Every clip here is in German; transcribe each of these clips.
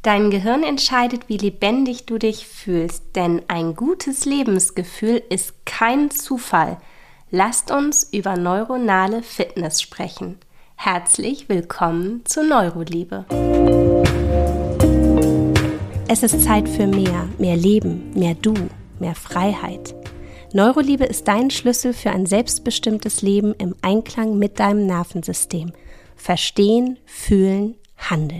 Dein Gehirn entscheidet, wie lebendig du dich fühlst, denn ein gutes Lebensgefühl ist kein Zufall. Lasst uns über neuronale Fitness sprechen. Herzlich willkommen zu Neuroliebe. Es ist Zeit für mehr Leben, mehr Du, mehr Freiheit. Neuroliebe ist dein Schlüssel für ein selbstbestimmtes Leben im Einklang mit deinem Nervensystem. Verstehen, fühlen, handeln.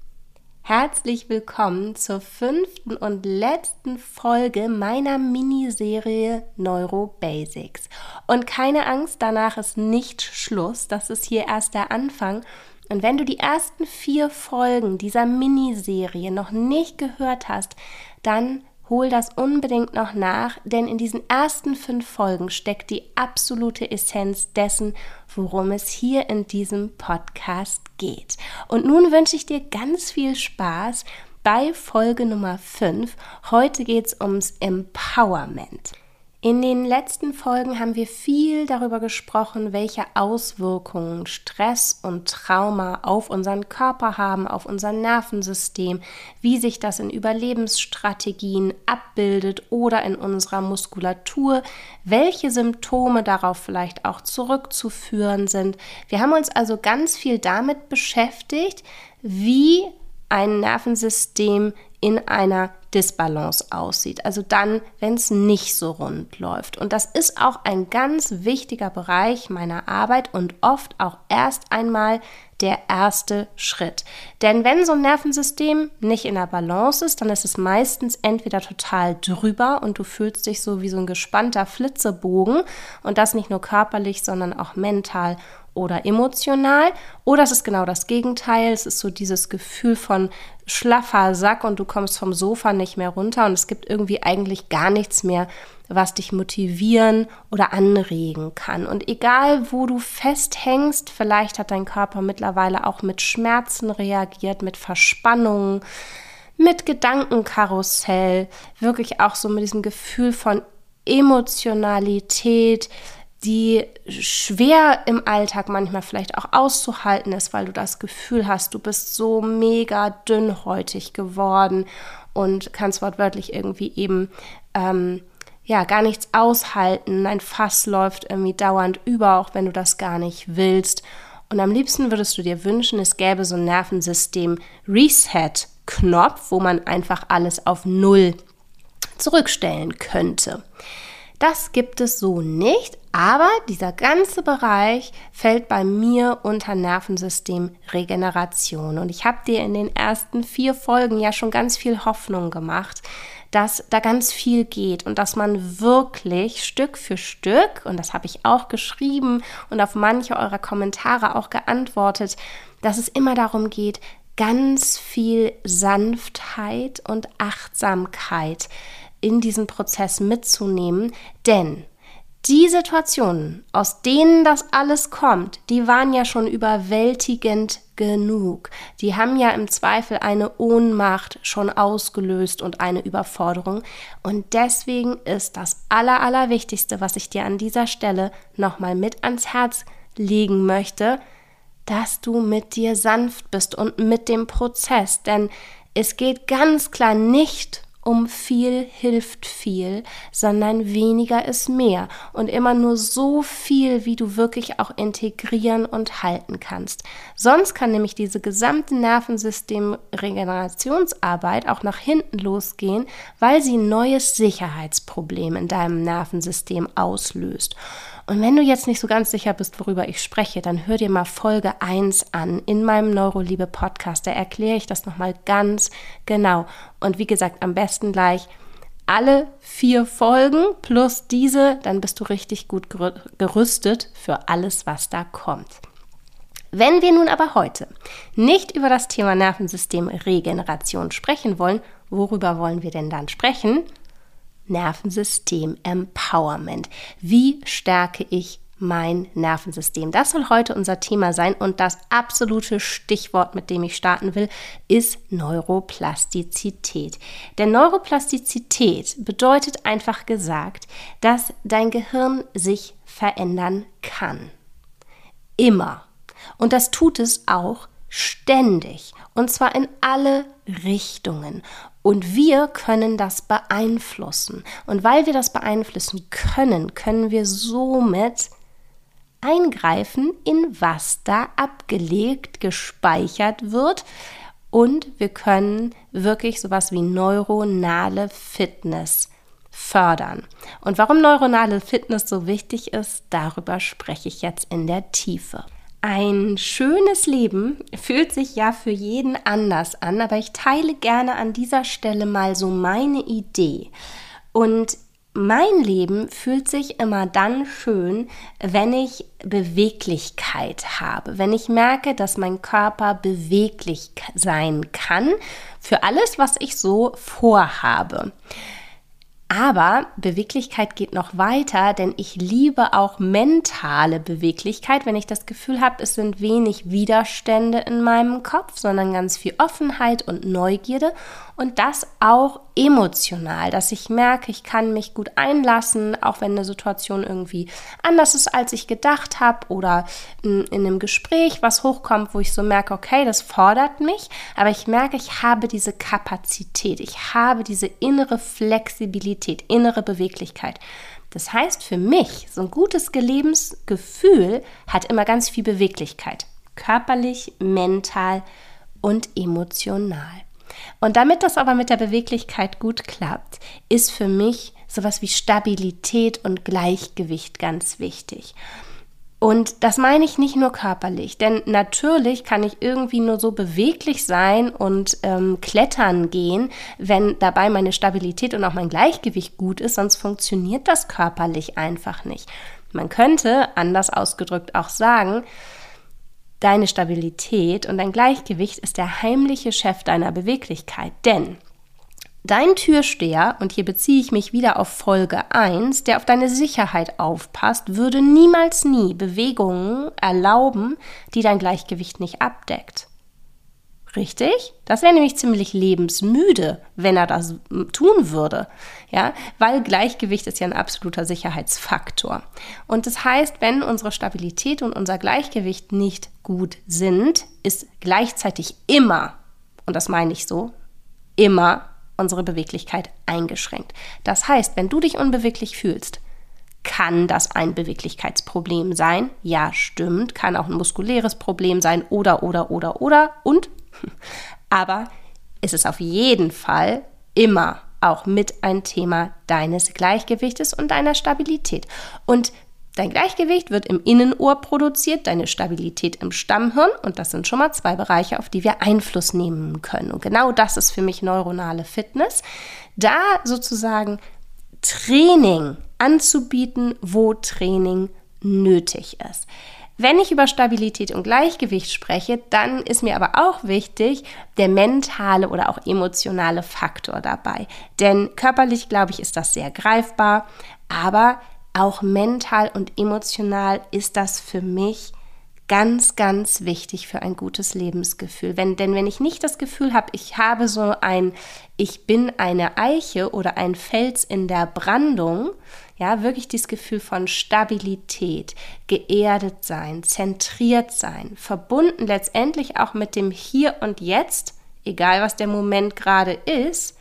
Herzlich willkommen zur 5. und letzten Folge meiner Miniserie Neurobasics. Und keine Angst, danach ist nicht Schluss, das ist hier erst der Anfang. Und wenn du die ersten 4 Folgen dieser Miniserie noch nicht gehört hast, dann hol das unbedingt noch nach, denn in diesen ersten 5 Folgen steckt die absolute Essenz dessen, worum es hier in diesem Podcast geht. Und nun wünsche ich dir ganz viel Spaß bei Folge Nummer 5. Heute geht es ums Empowerment. In den letzten Folgen haben wir viel darüber gesprochen, welche Auswirkungen Stress und Trauma auf unseren Körper haben, auf unser Nervensystem, wie sich das in Überlebensstrategien abbildet oder in unserer Muskulatur, welche Symptome darauf vielleicht auch zurückzuführen sind. Wir haben uns also ganz viel damit beschäftigt, wie ein Nervensystem in einer Disbalance aussieht, also dann, wenn es nicht so rund läuft. Und das ist auch ein ganz wichtiger Bereich meiner Arbeit und oft auch erst einmal der erste Schritt. Denn wenn so ein Nervensystem nicht in der Balance ist, dann ist es meistens entweder total drüber und du fühlst dich so wie so ein gespannter Flitzebogen und das nicht nur körperlich, sondern auch mental oder emotional, oder es ist genau das Gegenteil, es ist so dieses Gefühl von schlaffer Sack und du kommst vom Sofa nicht mehr runter und es gibt irgendwie eigentlich gar nichts mehr, was dich motivieren oder anregen kann. Und egal, wo du festhängst, vielleicht hat dein Körper mittlerweile auch mit Schmerzen reagiert, mit Verspannungen, mit Gedankenkarussell, wirklich auch so mit diesem Gefühl von Emotionalität, die schwer im Alltag manchmal vielleicht auch auszuhalten ist, weil du das Gefühl hast, du bist so mega dünnhäutig geworden und kannst wortwörtlich irgendwie eben gar nichts aushalten. Dein Fass läuft irgendwie dauernd über, auch wenn du das gar nicht willst. Und am liebsten würdest du dir wünschen, es gäbe so ein Nervensystem-Reset-Knopf, wo man einfach alles auf 0 zurückstellen könnte. Das gibt es so nicht, aber dieser ganze Bereich fällt bei mir unter Nervensystemregeneration. Und ich habe dir in den ersten 4 Folgen ja schon ganz viel Hoffnung gemacht, dass da ganz viel geht und dass man wirklich Stück für Stück, und das habe ich auch geschrieben und auf manche eurer Kommentare auch geantwortet, dass es immer darum geht, ganz viel Sanftheit und Achtsamkeit in diesen Prozess mitzunehmen, denn die Situationen, aus denen das alles kommt, die waren ja schon überwältigend genug. Die haben ja im Zweifel eine Ohnmacht schon ausgelöst und eine Überforderung. Und deswegen ist das Allerwichtigste, was ich dir an dieser Stelle nochmal mit ans Herz legen möchte, dass du mit dir sanft bist und mit dem Prozess. Denn es geht ganz klar nicht um viel hilft viel, sondern weniger ist mehr und immer nur so viel, wie du wirklich auch integrieren und halten kannst. Sonst kann nämlich diese gesamte Nervensystem-Regenerationsarbeit auch nach hinten losgehen, weil sie ein neues Sicherheitsproblem in deinem Nervensystem auslöst. Und wenn du jetzt nicht so ganz sicher bist, worüber ich spreche, dann hör dir mal Folge 1 an in meinem Neuroliebe-Podcast. Da erkläre ich das nochmal ganz genau. Und wie gesagt, am besten gleich alle 4 Folgen plus diese, dann bist du richtig gut gerüstet für alles, was da kommt. Wenn wir nun aber heute nicht über das Thema Nervensystemregeneration sprechen wollen, worüber wollen wir denn dann sprechen? Nervensystem Empowerment. Wie stärke ich mein Nervensystem? Das soll heute unser Thema sein und das absolute Stichwort, mit dem ich starten will, ist Neuroplastizität. Denn Neuroplastizität bedeutet einfach gesagt, dass dein Gehirn sich verändern kann. Immer. Und das tut es auch Ständig. Und zwar in alle Richtungen. Und wir können das beeinflussen. Und weil wir das beeinflussen können, können wir somit eingreifen, in was da abgelegt, gespeichert wird. Und wir können wirklich sowas wie neuronale Fitness fördern. Und warum neuronale Fitness so wichtig ist, darüber spreche ich jetzt in der Tiefe. Ein schönes Leben fühlt sich ja für jeden anders an, aber ich teile gerne an dieser Stelle mal so meine Idee. Und mein Leben fühlt sich immer dann schön, wenn ich Beweglichkeit habe, wenn ich merke, dass mein Körper beweglich sein kann für alles, was ich so vorhabe. Aber Beweglichkeit geht noch weiter, denn ich liebe auch mentale Beweglichkeit, wenn ich das Gefühl habe, es sind wenig Widerstände in meinem Kopf, sondern ganz viel Offenheit und Neugierde und das auch emotional, dass ich merke, ich kann mich gut einlassen, auch wenn eine Situation irgendwie anders ist, als ich gedacht habe oder in einem Gespräch was hochkommt, wo ich so merke, okay, das fordert mich, aber ich merke, ich habe diese Kapazität, ich habe diese innere Flexibilität, innere Beweglichkeit. Das heißt für mich, so ein gutes Lebensgefühl hat immer ganz viel Beweglichkeit, körperlich, mental und emotional. Und damit das aber mit der Beweglichkeit gut klappt, ist für mich sowas wie Stabilität und Gleichgewicht ganz wichtig. Und das meine ich nicht nur körperlich, denn natürlich kann ich irgendwie nur so beweglich sein und klettern gehen, wenn dabei meine Stabilität und auch mein Gleichgewicht gut ist, sonst funktioniert das körperlich einfach nicht. Man könnte, anders ausgedrückt, auch sagen, deine Stabilität und dein Gleichgewicht ist der heimliche Chef deiner Beweglichkeit, denn dein Türsteher, und hier beziehe ich mich wieder auf Folge 1, der auf deine Sicherheit aufpasst, würde niemals nie Bewegungen erlauben, die dein Gleichgewicht nicht abdeckt. Richtig? Das wäre nämlich ziemlich lebensmüde, wenn er das tun würde, ja, weil Gleichgewicht ist ja ein absoluter Sicherheitsfaktor. Und das heißt, wenn unsere Stabilität und unser Gleichgewicht nicht gut sind, ist gleichzeitig immer, und das meine ich so, immer unsere Beweglichkeit eingeschränkt. Das heißt, wenn du dich unbeweglich fühlst, kann das ein Beweglichkeitsproblem sein? Ja, stimmt. Kann auch ein muskuläres Problem sein oder. Und? Aber es ist auf jeden Fall immer auch mit ein Thema deines Gleichgewichtes und deiner Stabilität. Und dein Gleichgewicht wird im Innenohr produziert, deine Stabilität im Stammhirn. Und das sind schon mal 2 Bereiche, auf die wir Einfluss nehmen können. Und genau das ist für mich neuronale Fitness. Da sozusagen Training anzubieten, wo Training nötig ist. Wenn ich über Stabilität und Gleichgewicht spreche, dann ist mir aber auch wichtig der mentale oder auch emotionale Faktor dabei. Denn körperlich, glaube ich, ist das sehr greifbar, aber auch mental und emotional ist das für mich ganz, ganz wichtig für ein gutes Lebensgefühl. Denn wenn ich nicht das Gefühl habe, ich bin eine Eiche oder ein Fels in der Brandung, ja, wirklich dieses Gefühl von Stabilität, geerdet sein, zentriert sein, verbunden letztendlich auch mit dem Hier und Jetzt, egal was der Moment gerade ist,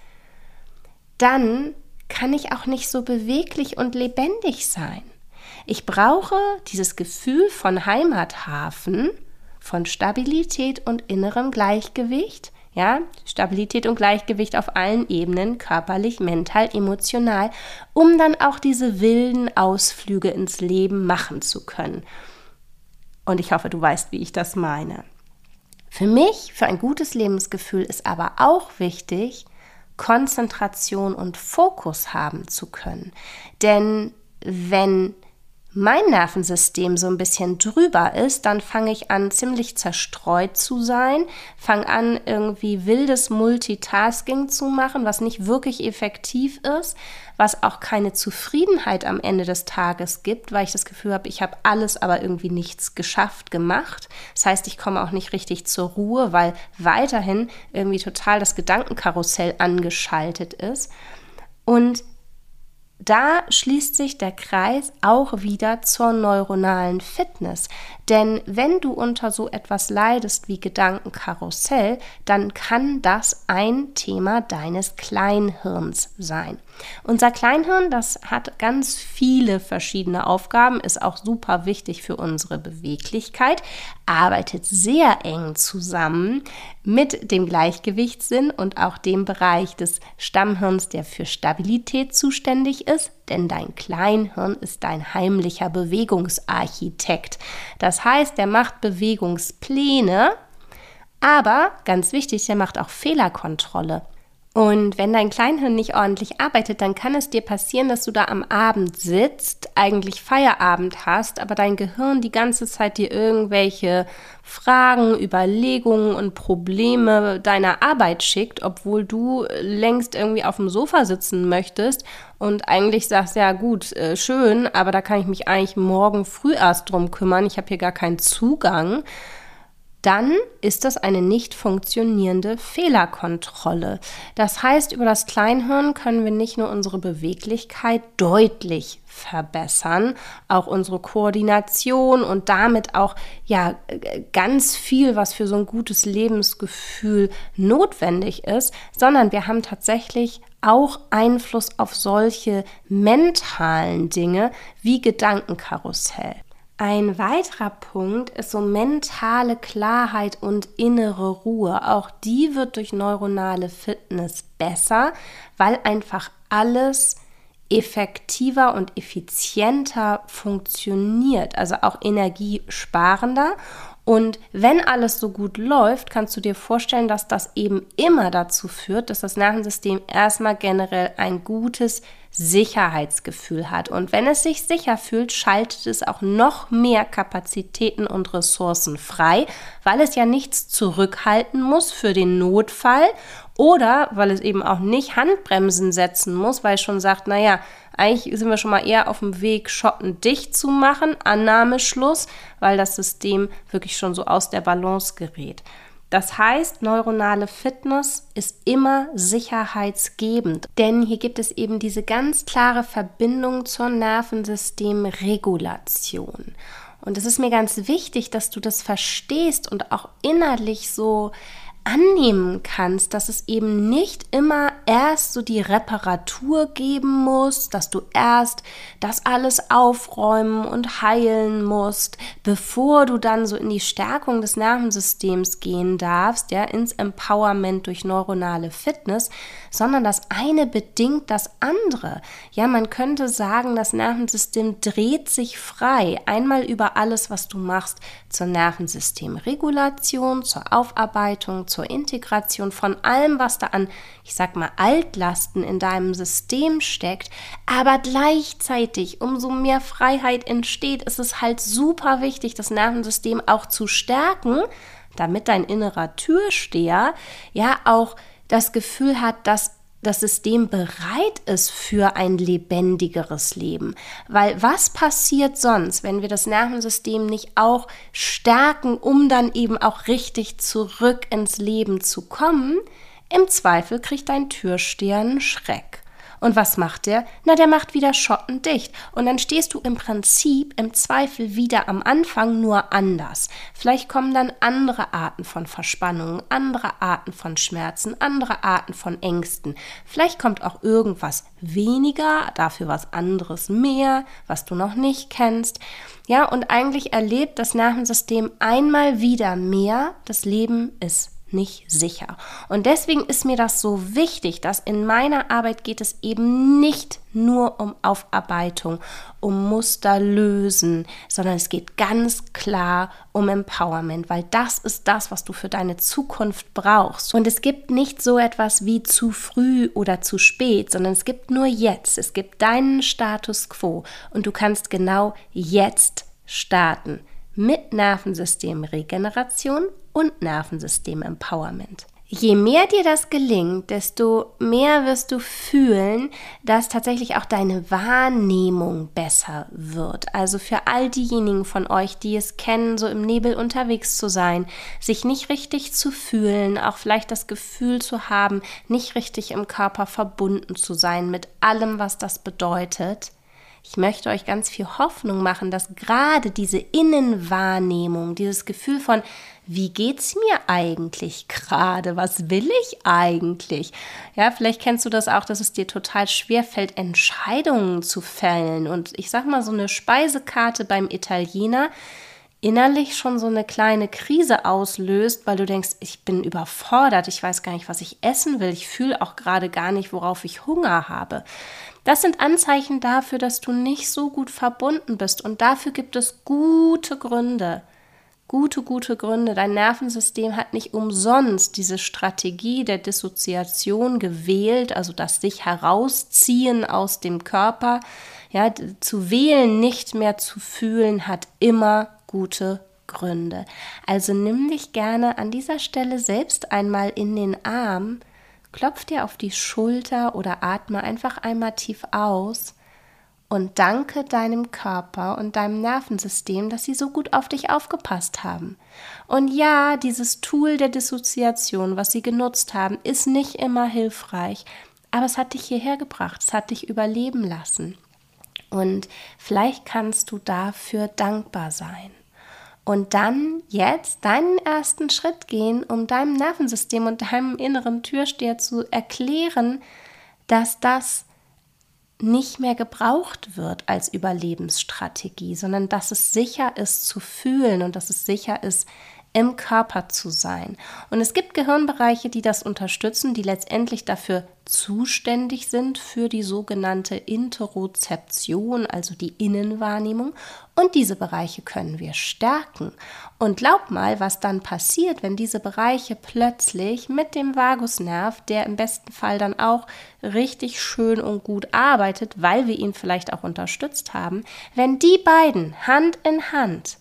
dann kann ich auch nicht so beweglich und lebendig sein. Ich brauche dieses Gefühl von Heimathafen, von Stabilität und innerem Gleichgewicht, ja, Stabilität und Gleichgewicht auf allen Ebenen, körperlich, mental, emotional, um dann auch diese wilden Ausflüge ins Leben machen zu können. Und ich hoffe, du weißt, wie ich das meine. Für mich, für ein gutes Lebensgefühl ist aber auch wichtig, Konzentration und Fokus haben zu können. Denn wenn mein Nervensystem so ein bisschen drüber ist, dann fange ich an, ziemlich zerstreut zu sein, fange an, irgendwie wildes Multitasking zu machen, was nicht wirklich effektiv ist, was auch keine Zufriedenheit am Ende des Tages gibt, weil ich das Gefühl habe, ich habe alles, aber irgendwie nichts geschafft, gemacht. Das heißt, ich komme auch nicht richtig zur Ruhe, weil weiterhin irgendwie total das Gedankenkarussell angeschaltet ist. Und Da schließt sich der Kreis auch wieder zur neuronalen Fitness. Denn wenn du unter so etwas leidest wie Gedankenkarussell, dann kann das ein Thema deines Kleinhirns sein. Unser Kleinhirn, das hat ganz viele verschiedene Aufgaben, ist auch super wichtig für unsere Beweglichkeit, arbeitet sehr eng zusammen mit dem Gleichgewichtssinn und auch dem Bereich des Stammhirns, der für Stabilität zuständig ist, denn dein Kleinhirn ist dein heimlicher Bewegungsarchitekt. Das heißt, der macht Bewegungspläne, aber ganz wichtig, der macht auch Fehlerkontrolle. Und wenn dein Kleinhirn nicht ordentlich arbeitet, dann kann es dir passieren, dass du da am Abend sitzt, eigentlich Feierabend hast, aber dein Gehirn die ganze Zeit dir irgendwelche Fragen, Überlegungen und Probleme deiner Arbeit schickt, obwohl du längst irgendwie auf dem Sofa sitzen möchtest und eigentlich sagst, ja gut, schön, aber da kann ich mich eigentlich morgen früh erst drum kümmern, ich habe hier gar keinen Zugang. Dann ist das eine nicht funktionierende Fehlerkontrolle. Das heißt, über das Kleinhirn können wir nicht nur unsere Beweglichkeit deutlich verbessern, auch unsere Koordination und damit auch ganz viel, was für so ein gutes Lebensgefühl notwendig ist, sondern wir haben tatsächlich auch Einfluss auf solche mentalen Dinge wie Gedankenkarussell. Ein weiterer Punkt ist so mentale Klarheit und innere Ruhe. Auch die wird durch neuronale Fitness besser, weil einfach alles effektiver und effizienter funktioniert, also auch energiesparender. Und wenn alles so gut läuft, kannst du dir vorstellen, dass das eben immer dazu führt, dass das Nervensystem erstmal generell ein gutes Sicherheitsgefühl hat. Und wenn es sich sicher fühlt, schaltet es auch noch mehr Kapazitäten und Ressourcen frei, weil es ja nichts zurückhalten muss für den Notfall oder weil es eben auch nicht Handbremsen setzen muss, weil es schon sagt, naja, eigentlich sind wir schon mal eher auf dem Weg, Schotten dicht zu machen, Annahmeschluss, weil das System wirklich schon so aus der Balance gerät. Das heißt, neuronale Fitness ist immer sicherheitsgebend, denn hier gibt es eben diese ganz klare Verbindung zur Nervensystemregulation. Und es ist mir ganz wichtig, dass du das verstehst und auch innerlich so annehmen kannst, dass es eben nicht immer erst so die Reparatur geben muss, dass du erst das alles aufräumen und heilen musst, bevor du dann so in die Stärkung des Nervensystems gehen darfst, ja, ins Empowerment durch neuronale Fitness, sondern das eine bedingt das andere. Ja, man könnte sagen, das Nervensystem dreht sich frei, einmal über alles, was du machst, zur Nervensystemregulation, zur Aufarbeitung, zur Integration von allem, was da an, ich sag mal, Altlasten in deinem System steckt, aber gleichzeitig, umso mehr Freiheit entsteht, ist es halt super wichtig, das Nervensystem auch zu stärken, damit dein innerer Türsteher ja auch das Gefühl hat, dass das System bereit ist für ein lebendigeres Leben. Weil was passiert sonst, wenn wir das Nervensystem nicht auch stärken, um dann eben auch richtig zurück ins Leben zu kommen? Im Zweifel kriegt dein Türsteher einen Schreck. Und was macht der? Na, der macht wieder Schotten dicht. Und dann stehst du im Prinzip im Zweifel wieder am Anfang, nur anders. Vielleicht kommen dann andere Arten von Verspannungen, andere Arten von Schmerzen, andere Arten von Ängsten. Vielleicht kommt auch irgendwas weniger, dafür was anderes mehr, was du noch nicht kennst. Ja, und eigentlich erlebt das Nervensystem einmal wieder mehr, das Leben ist nicht sicher. Und deswegen ist mir das so wichtig, dass in meiner Arbeit geht es eben nicht nur um Aufarbeitung, um Muster lösen, sondern es geht ganz klar um Empowerment, weil das ist das, was du für deine Zukunft brauchst. Und es gibt nicht so etwas wie zu früh oder zu spät, sondern es gibt nur jetzt. Es gibt deinen Status quo und du kannst genau jetzt starten mit Nervensystemregeneration und Nervensystem-Empowerment. Je mehr dir das gelingt, desto mehr wirst du fühlen, dass tatsächlich auch deine Wahrnehmung besser wird. Also für all diejenigen von euch, die es kennen, so im Nebel unterwegs zu sein, sich nicht richtig zu fühlen, auch vielleicht das Gefühl zu haben, nicht richtig im Körper verbunden zu sein mit allem, was das bedeutet. Ich möchte euch ganz viel Hoffnung machen, dass gerade diese Innenwahrnehmung, dieses Gefühl von, wie geht's mir eigentlich gerade? Was will ich eigentlich? Ja, vielleicht kennst du das auch, dass es dir total schwer fällt, Entscheidungen zu fällen. Und ich sag mal, so eine Speisekarte beim Italiener innerlich schon so eine kleine Krise auslöst, weil du denkst, ich bin überfordert, ich weiß gar nicht, was ich essen will, ich fühle auch gerade gar nicht, worauf ich Hunger habe. Das sind Anzeichen dafür, dass du nicht so gut verbunden bist und dafür gibt es gute Gründe. Gute Gründe. Dein Nervensystem hat nicht umsonst diese Strategie der Dissoziation gewählt, also das sich herausziehen aus dem Körper. Ja, zu wählen, nicht mehr zu fühlen, hat immer gute Gründe. Also nimm dich gerne an dieser Stelle selbst einmal in den Arm, klopf dir auf die Schulter oder atme einfach einmal tief aus und danke deinem Körper und deinem Nervensystem, dass sie so gut auf dich aufgepasst haben. Und ja, dieses Tool der Dissoziation, was sie genutzt haben, ist nicht immer hilfreich, aber es hat dich hierher gebracht, es hat dich überleben lassen. Und vielleicht kannst du dafür dankbar sein. Und dann jetzt deinen ersten Schritt gehen, um deinem Nervensystem und deinem inneren Türsteher zu erklären, dass das nicht mehr gebraucht wird als Überlebensstrategie, sondern dass es sicher ist zu fühlen und dass es sicher ist, im Körper zu sein. Und es gibt Gehirnbereiche, die das unterstützen, die letztendlich dafür zuständig sind für die sogenannte Interozeption, also die Innenwahrnehmung. Und diese Bereiche können wir stärken. Und glaub mal, was dann passiert, wenn diese Bereiche plötzlich mit dem Vagusnerv, der im besten Fall dann auch richtig schön und gut arbeitet, weil wir ihn vielleicht auch unterstützt haben, wenn die beiden Hand in Hand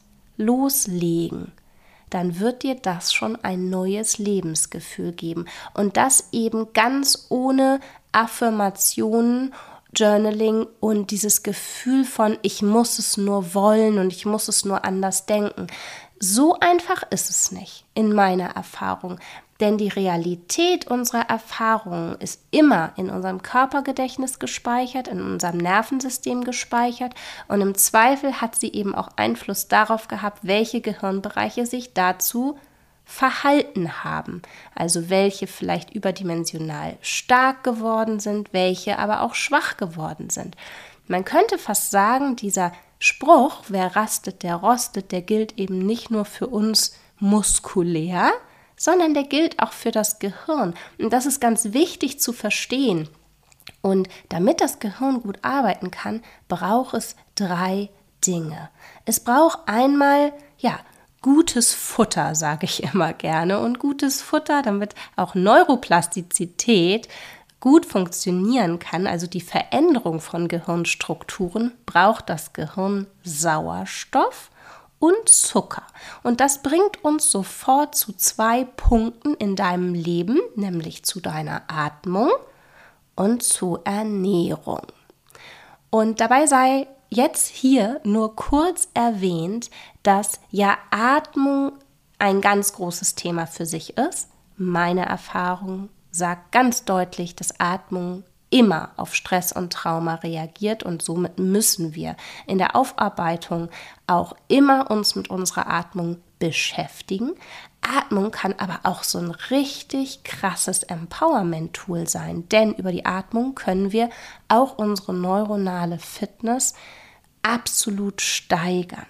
loslegen, dann wird dir das schon ein neues Lebensgefühl geben. Und das eben ganz ohne Affirmationen, Journaling und dieses Gefühl von, ich muss es nur wollen und ich muss es nur anders denken. So einfach ist es nicht, in meiner Erfahrung. Denn die Realität unserer Erfahrungen ist immer in unserem Körpergedächtnis gespeichert, in unserem Nervensystem gespeichert und im Zweifel hat sie eben auch Einfluss darauf gehabt, welche Gehirnbereiche sich dazu verhalten haben. Also welche vielleicht überdimensional stark geworden sind, welche aber auch schwach geworden sind. Man könnte fast sagen, dieser Spruch, wer rastet, der rostet, der gilt eben nicht nur für uns muskulär, sondern der gilt auch für das Gehirn. Und das ist ganz wichtig zu verstehen. Und damit das Gehirn gut arbeiten kann, braucht es 3 Dinge. Es braucht einmal, gutes Futter, sage ich immer gerne. Und gutes Futter, damit auch Neuroplastizität gut funktionieren kann, also die Veränderung von Gehirnstrukturen, braucht das Gehirn Sauerstoff und Zucker. Und das bringt uns sofort zu 2 Punkten in deinem Leben, nämlich zu deiner Atmung und zur Ernährung. Und dabei sei jetzt hier nur kurz erwähnt, dass ja Atmung ein ganz großes Thema für sich ist. Meine Erfahrung sagt ganz deutlich, dass Atmung immer auf Stress und Trauma reagiert und somit müssen wir in der Aufarbeitung auch immer uns mit unserer Atmung beschäftigen. Atmung kann aber auch so ein richtig krasses Empowerment-Tool sein, denn über die Atmung können wir auch unsere neuronale Fitness absolut steigern.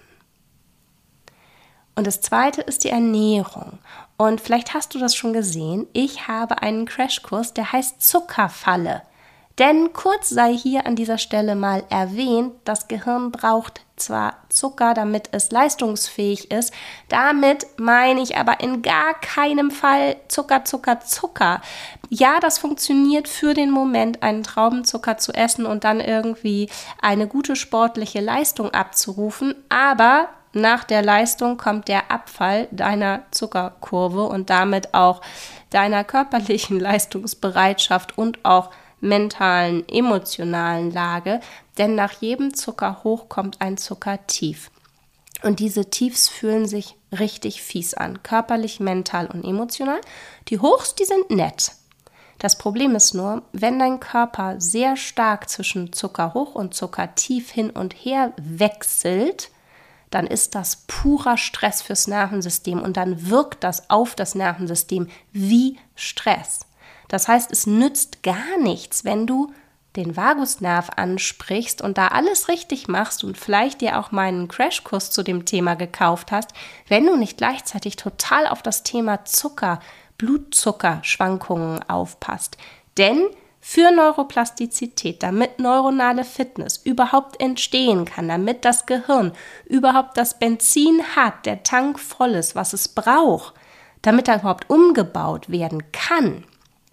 Und das zweite ist die Ernährung. Und vielleicht hast du das schon gesehen, ich habe einen Crashkurs, der heißt Zuckerfalle. Denn kurz sei hier an dieser Stelle mal erwähnt, das Gehirn braucht zwar Zucker, damit es leistungsfähig ist, damit meine ich aber in gar keinem Fall Zucker. Ja, das funktioniert für den Moment, einen Traubenzucker zu essen und dann irgendwie eine gute sportliche Leistung abzurufen, aber nach der Leistung kommt der Abfall deiner Zuckerkurve und damit auch deiner körperlichen Leistungsbereitschaft und auch mentalen, emotionalen Lage, denn nach jedem Zuckerhoch kommt ein Zuckertief. Und diese Tiefs fühlen sich richtig fies an, körperlich, mental und emotional. Die Hochs, die sind nett. Das Problem ist nur, wenn dein Körper sehr stark zwischen Zuckerhoch und Zuckertief hin und her wechselt, dann ist das purer Stress fürs Nervensystem und dann wirkt das auf das Nervensystem wie Stress. Das heißt, es nützt gar nichts, wenn du den Vagusnerv ansprichst und da alles richtig machst und vielleicht dir auch meinen Crashkurs zu dem Thema gekauft hast, wenn du nicht gleichzeitig total auf das Thema Zucker, Blutzuckerschwankungen aufpasst. Denn für Neuroplastizität, damit neuronale Fitness überhaupt entstehen kann, damit das Gehirn überhaupt das Benzin hat, der Tank voll ist, was es braucht, damit er überhaupt umgebaut werden kann,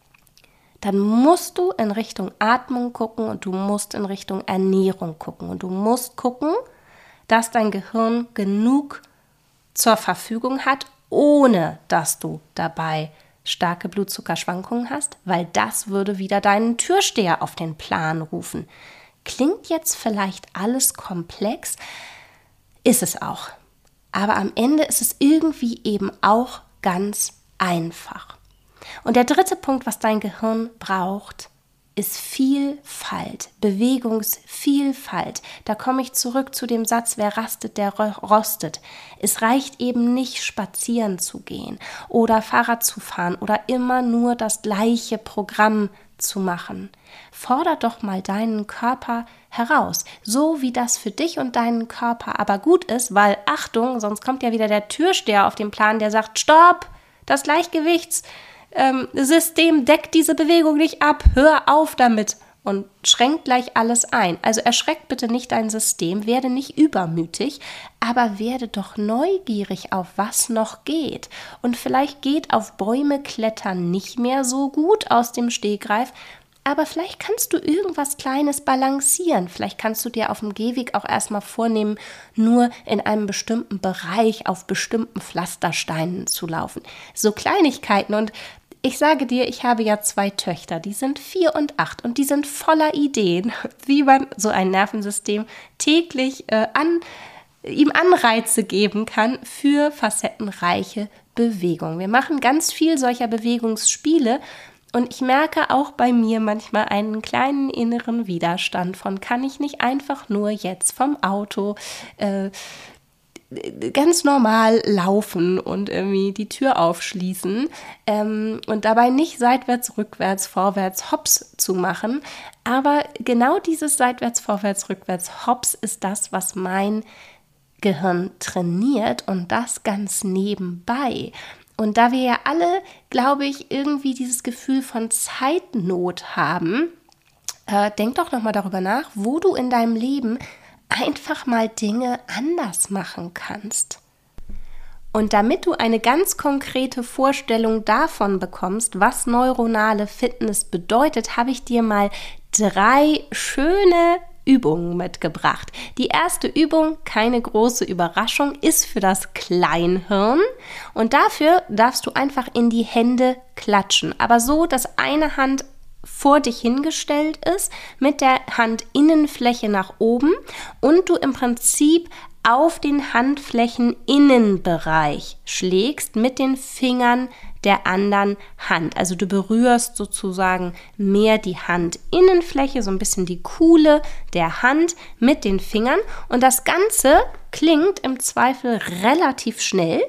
dann musst du in Richtung Atmung gucken und du musst in Richtung Ernährung gucken. Und du musst gucken, dass dein Gehirn genug zur Verfügung hat, ohne dass du dabei starke Blutzuckerschwankungen hast, weil das würde wieder deinen Türsteher auf den Plan rufen. Klingt jetzt vielleicht alles komplex, ist es auch. Aber am Ende ist es irgendwie eben auch ganz einfach. Und der dritte Punkt, was dein Gehirn braucht, ist Vielfalt, Bewegungsvielfalt. Da komme ich zurück zu dem Satz, wer rastet, der rostet. Es reicht eben nicht, spazieren zu gehen oder Fahrrad zu fahren oder immer nur das gleiche Programm zu machen. Forder doch mal deinen Körper heraus, so wie das für dich und deinen Körper aber gut ist, weil, Achtung, sonst kommt ja wieder der Türsteher auf den Plan, der sagt, stopp, das Gleichgewichtssystem deckt diese Bewegung nicht ab, hör auf damit und schränkt gleich alles ein. Also erschreckt bitte nicht dein System, werde nicht übermütig, aber werde doch neugierig auf was noch geht. Und vielleicht geht auf Bäume klettern nicht mehr so gut aus dem Stegreif, aber vielleicht kannst du irgendwas Kleines balancieren. Vielleicht kannst du dir auf dem Gehweg auch erstmal vornehmen, nur in einem bestimmten Bereich auf bestimmten Pflastersteinen zu laufen. So Kleinigkeiten. Und ich sage dir, ich habe ja 2 Töchter, die sind 4 und 8 und die sind voller Ideen, wie man so ein Nervensystem täglich ihm Anreize geben kann für facettenreiche Bewegung. Wir machen ganz viel solcher Bewegungsspiele. Und ich merke auch bei mir manchmal einen kleinen inneren Widerstand von, kann ich nicht einfach nur jetzt vom Auto ganz normal laufen und irgendwie die Tür aufschließen und dabei nicht seitwärts, rückwärts, vorwärts, hops zu machen. Aber genau dieses seitwärts, vorwärts, rückwärts, hops ist das, was mein Gehirn trainiert und das ganz nebenbei. Und da wir ja alle, glaube ich, irgendwie dieses Gefühl von Zeitnot haben, denk doch nochmal darüber nach, wo du in deinem Leben einfach mal Dinge anders machen kannst. Und damit du eine ganz konkrete Vorstellung davon bekommst, was neuronale Fitness bedeutet, habe ich dir mal 3 schöne Übungen mitgebracht. Die erste Übung, keine große Überraschung, ist für das Kleinhirn und dafür darfst du einfach in die Hände klatschen, aber so, dass eine Hand vor dich hingestellt ist, mit der Handinnenfläche nach oben und du im Prinzip auf den Handflächeninnenbereich schlägst mit den Fingern der anderen Hand. Also du berührst sozusagen mehr die Handinnenfläche, so ein bisschen die Kuhle der Hand mit den Fingern. Und das Ganze klingt im Zweifel relativ schnell.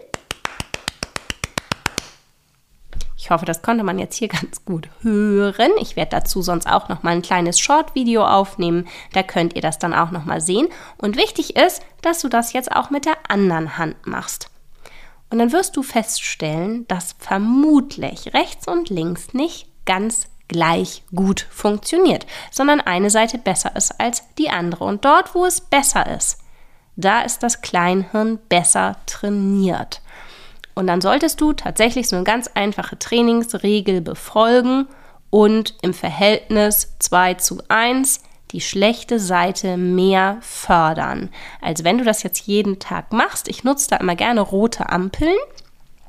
Ich hoffe, das konnte man jetzt hier ganz gut hören. Ich werde dazu sonst auch noch mal ein kleines Short-Video aufnehmen. Da könnt ihr das dann auch noch mal sehen. Und wichtig ist, dass du das jetzt auch mit der anderen Hand machst. Und dann wirst du feststellen, dass vermutlich rechts und links nicht ganz gleich gut funktioniert, sondern eine Seite besser ist als die andere. Und dort, wo es besser ist, da ist das Kleinhirn besser trainiert. Und dann solltest du tatsächlich so eine ganz einfache Trainingsregel befolgen und im Verhältnis 2:1 die schlechte Seite mehr fördern, als wenn du das jetzt jeden Tag machst. Ich nutze da immer gerne rote Ampeln.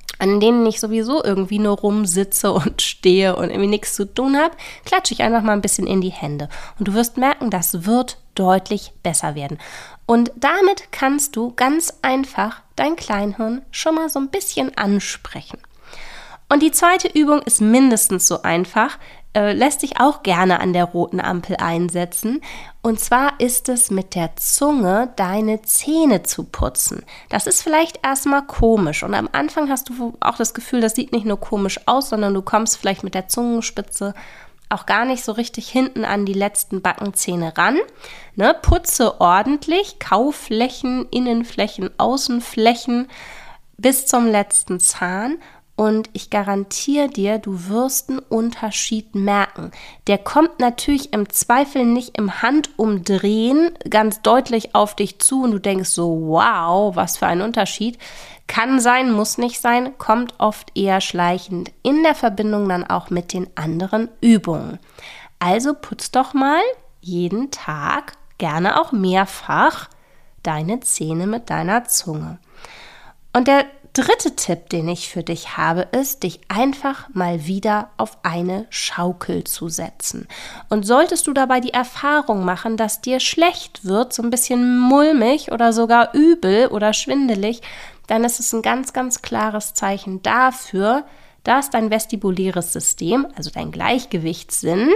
an denen ich sowieso irgendwie nur rumsitze und stehe und irgendwie nichts zu tun habe, klatsche ich einfach mal ein bisschen in die Hände. Und du wirst merken, das wird deutlich besser werden. Und damit kannst du ganz einfach dein Kleinhirn schon mal so ein bisschen ansprechen. Und die zweite Übung ist mindestens so einfach, lässt sich auch gerne an der roten Ampel einsetzen. Und zwar ist es mit der Zunge deine Zähne zu putzen. Das ist vielleicht erstmal komisch und am Anfang hast du auch das Gefühl, das sieht nicht nur komisch aus, sondern du kommst vielleicht mit der Zungenspitze auch gar nicht so richtig hinten an die letzten Backenzähne ran. Ne? Putze ordentlich, Kauflächen, Innenflächen, Außenflächen bis zum letzten Zahn. Und ich garantiere dir, du wirst einen Unterschied merken. Der kommt natürlich im Zweifel nicht im Handumdrehen ganz deutlich auf dich zu und du denkst so, wow, was für ein Unterschied. Kann sein, muss nicht sein, kommt oft eher schleichend in der Verbindung dann auch mit den anderen Übungen. Also putz doch mal jeden Tag, gerne auch mehrfach, deine Zähne mit deiner Zunge. Und der dritte Tipp, den ich für dich habe, ist, dich einfach mal wieder auf eine Schaukel zu setzen. Und solltest du dabei die Erfahrung machen, dass dir schlecht wird, so ein bisschen mulmig oder sogar übel oder schwindelig, dann ist es ein ganz, ganz klares Zeichen dafür, dass dein vestibuläres System, also dein Gleichgewichtssinn,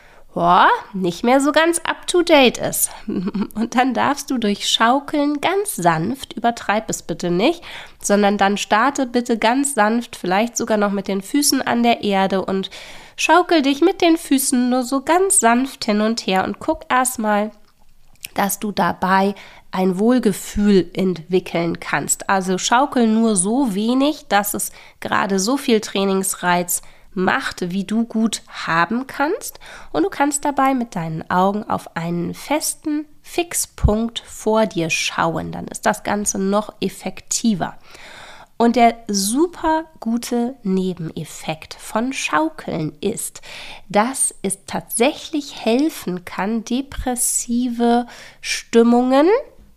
nicht mehr so ganz up-to-date ist. Und dann darfst du durch Schaukeln ganz sanft, übertreib es bitte nicht, sondern dann starte bitte ganz sanft, vielleicht sogar noch mit den Füßen an der Erde und schaukel dich mit den Füßen nur so ganz sanft hin und her und guck erstmal, dass du dabei ein Wohlgefühl entwickeln kannst. Also schaukel nur so wenig, dass es gerade so viel Trainingsreiz macht, wie du gut haben kannst, und du kannst dabei mit deinen Augen auf einen festen Fixpunkt vor dir schauen. Dann ist das Ganze noch effektiver. Und der super gute Nebeneffekt von Schaukeln ist, dass es tatsächlich helfen kann, depressive Stimmungen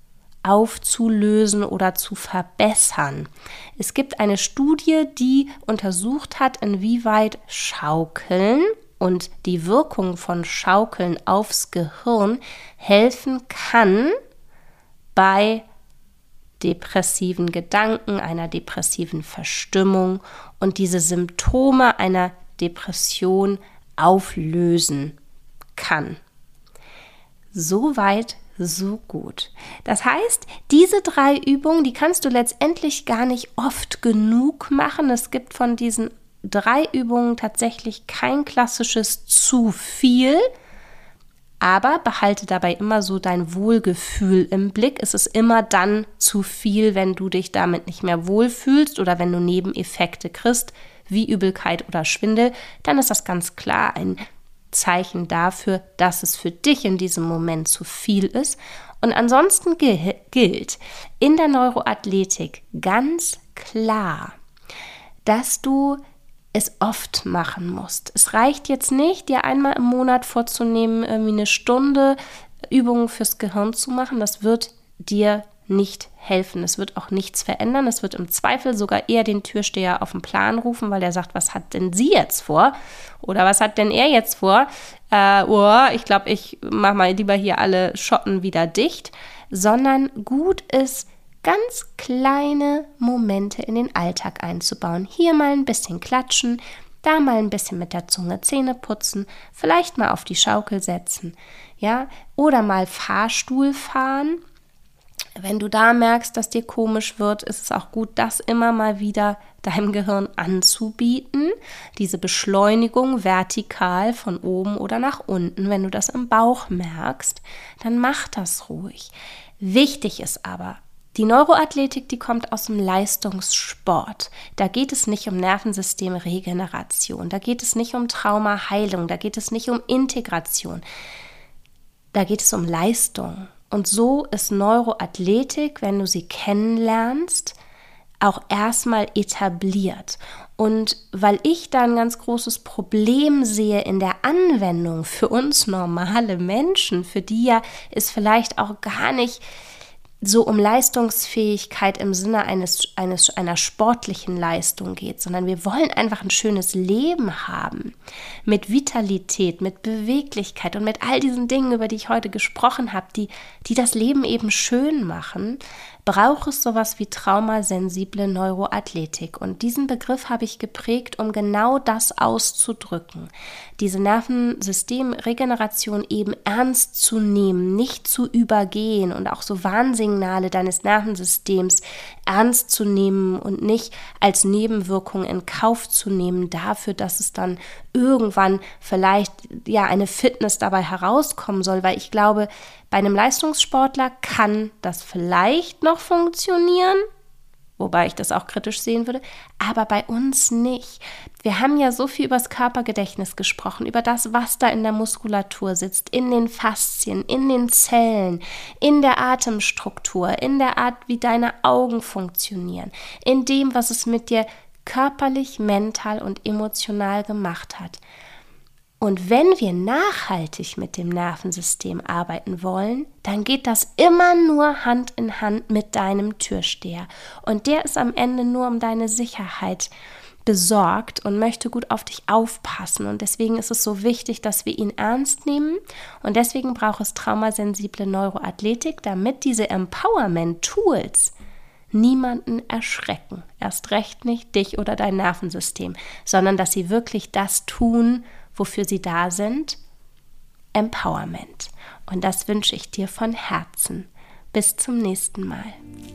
aufzulösen oder zu verbessern. Es gibt eine Studie, die untersucht hat, inwieweit Schaukeln und die Wirkung von Schaukeln aufs Gehirn helfen kann bei depressiven Gedanken, einer depressiven Verstimmung und diese Symptome einer Depression auflösen kann. Soweit so gut. Das heißt, diese 3 Übungen, die kannst du letztendlich gar nicht oft genug machen. Es gibt von diesen 3 Übungen tatsächlich kein klassisches zu viel, aber behalte dabei immer so dein Wohlgefühl im Blick. Es ist immer dann zu viel, wenn du dich damit nicht mehr wohlfühlst oder wenn du Nebeneffekte kriegst, wie Übelkeit oder Schwindel, dann ist das ganz klar ein Zeichen dafür, dass es für dich in diesem Moment zu viel ist. Und ansonsten gilt in der Neuroathletik ganz klar, dass du es oft machen musst. Es reicht jetzt nicht, dir einmal im Monat vorzunehmen, irgendwie eine Stunde Übungen fürs Gehirn zu machen. Das wird dir nicht helfen. Es wird auch nichts verändern. Es wird im Zweifel sogar eher den Türsteher auf den Plan rufen, weil der sagt, was hat denn sie jetzt vor? Oder was hat denn er jetzt vor? Ich glaube, ich mache mal lieber hier alle Schotten wieder dicht. Sondern gut ist, ganz kleine Momente in den Alltag einzubauen. Hier mal ein bisschen klatschen, da mal ein bisschen mit der Zunge Zähne putzen, vielleicht mal auf die Schaukel setzen, ja, oder mal Fahrstuhl fahren. Wenn du da merkst, dass dir komisch wird, ist es auch gut, das immer mal wieder deinem Gehirn anzubieten. Diese Beschleunigung vertikal von oben oder nach unten. Wenn du das im Bauch merkst, dann mach das ruhig. Wichtig ist aber, die Neuroathletik, die kommt aus dem Leistungssport. Da geht es nicht um Nervensystemregeneration, da geht es nicht um Traumaheilung, da geht es nicht um Integration. Da geht es um Leistung. Und so ist Neuroathletik, wenn du sie kennenlernst, auch erstmal etabliert. Und weil ich da ein ganz großes Problem sehe in der Anwendung für uns normale Menschen, für die ja es vielleicht auch gar nicht so um Leistungsfähigkeit im Sinne einer sportlichen Leistung geht, sondern wir wollen einfach ein schönes Leben haben, mit Vitalität, mit Beweglichkeit und mit all diesen Dingen, über die ich heute gesprochen habe, die das Leben eben schön machen, braucht es sowas wie traumasensible Neuroathletik. Und diesen Begriff habe ich geprägt, um genau das auszudrücken. Diese Nervensystemregeneration eben ernst zu nehmen, nicht zu übergehen und auch so Warnsignale deines Nervensystems ernst zu nehmen und nicht als Nebenwirkung in Kauf zu nehmen dafür, dass es dann irgendwann vielleicht eine Fitness dabei herauskommen soll, weil ich glaube, bei einem Leistungssportler kann das vielleicht noch funktionieren, wobei ich das auch kritisch sehen würde, aber bei uns nicht. Wir haben ja so viel über das Körpergedächtnis gesprochen, über das, was da in der Muskulatur sitzt, in den Faszien, in den Zellen, in der Atemstruktur, in der Art, wie deine Augen funktionieren, in dem, was es mit dir körperlich, mental und emotional gemacht hat. Und wenn wir nachhaltig mit dem Nervensystem arbeiten wollen, dann geht das immer nur Hand in Hand mit deinem Türsteher. Und der ist am Ende nur um deine Sicherheit besorgt und möchte gut auf dich aufpassen. Und deswegen ist es so wichtig, dass wir ihn ernst nehmen. Und deswegen braucht es traumasensible Neuroathletik, damit diese Empowerment-Tools niemanden erschrecken. Erst recht nicht dich oder dein Nervensystem, sondern dass sie wirklich das tun, wofür sie da sind, Empowerment. Und das wünsche ich dir von Herzen. Bis zum nächsten Mal.